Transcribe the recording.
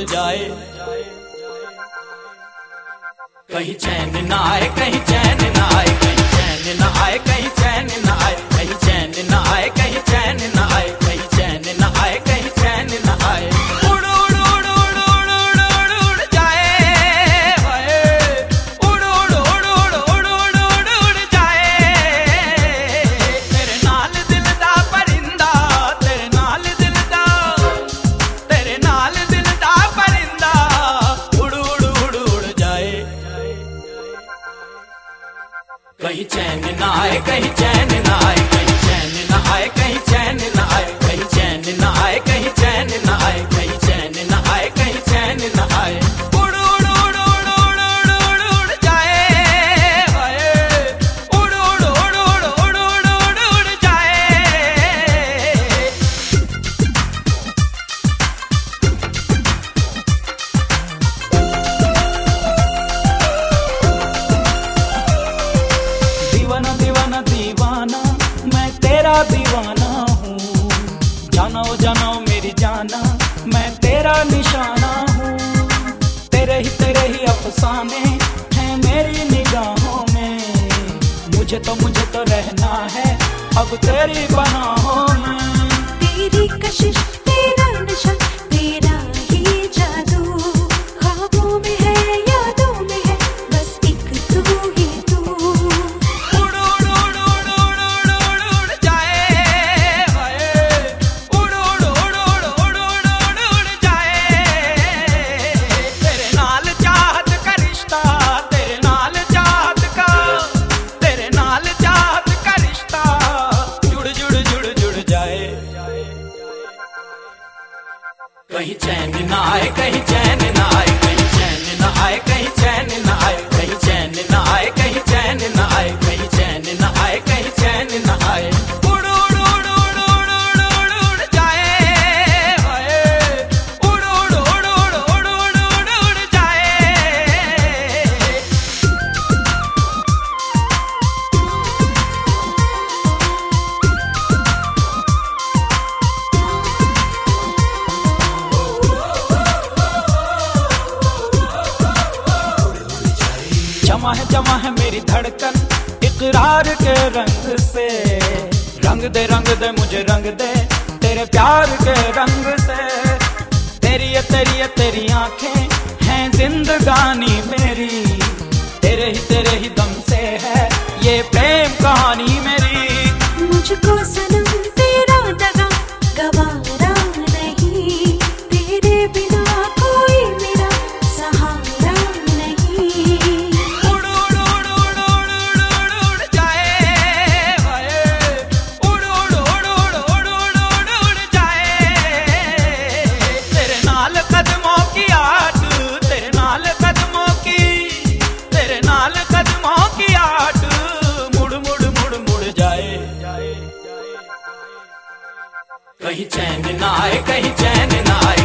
जाए। कहीं चैन ना आए, कहीं चैन ना आए, कहीं चैन ना आए, कहीं चैन ना आए, कहीं चैन ना आए, कहीं चैन ना आए, कहीं चैन ना आए, कहीं चैन ना आए। उड़ उड़ उड़ उड़ उड़ उड़ उड़ उड़ जाए, उड़ उड़ उड़ उड़ उड़ उड़ उड़ उड़ जाए। तेरे नाल दिल दा परिंदा, तेरे नाल दिल दा, तेरे नाल दिल दा परिंदा उड़ उड़ उड़ उड़ जाए। कहीं चैन ना आए, कहीं चैन ना आए, कहीं चैन ना आए, कहीं चैन ना आए, कहीं चैन ना आए, कहीं चैन ना आए, कहीं चैन ना आए, कहीं चैन ना आए। उड़ उड़ उड़ उड़ उड़ उड़ उड़ उड़ जाए, उड़ उड़ उड़ उड़ उड़ उड़ उड़ उड़ जाए। दीवाना दीवाना दीवाना मैं तेरा दीवाना हूँ, जानो जानो मेरी जाना मैं तेरा निशाना हूँ। तेरे ही अफसाने हैं मेरी निगाहों में, मुझे तो रहना है अब तेरी बाहों में। तेरी कशिश तेरा नशा तेरा ही जादू, ख्वाबों में है यादों में है बस एक तू ही तू। उड़ उड़ उड़ उड़ उड़ उड़ उड़ उड़ जाए, उड़ उड़ उड़ उड़ उड़ उड़ उड़ उड़ जाए। तेरे नाल चाहत का रिश्ता, तेरे नाल चाहत का, तेरे नाल चाहत का रिश्ता जुड़ जुड़ जुड़ जुड़ जाए। कहीं चैन ना आए, कहीं चैन ना आए, कहीं चैन ना आए, कहीं चैन ना आए, कहीं चैन ना आए, कहीं चैन ना आए, कहीं चैन ना आए, कहीं चैन ना आए। उड़ उड़ उड़ उड़ उड़ उड़ उड़ उड़ जाए, उड़ उड़ उड़ उड़ उड़ उड़ उड़ उड़ जाए। जमा है मेरी धड़कन इकरार के रंग से, रंग दे मुझे रंग दे तेरे प्यार के रंग से। तेरी आंखें हैं जिंदगानी मेरी, तेरे ही दम से है ये प्रेम कहानी मेरी। मुझको सनम तेरा दगा गवारा नहीं, तेरे बिना कोई मेरा सहारा नहीं। उड़ उड़ उड़ उड़ उड़ उड़ उड़ जाए, उड़ उड़ उड़ उड़ उड़ उड़ उड़ उड़ जाए। तेरे नाल कदमों की आट, तेरे नाल कदमों की, तेरे नाल कदमों की आट मुड़ मुड़ मुड़ मुड़ जाए। कहीं चैन ना आए, कहीं चैन ना आए,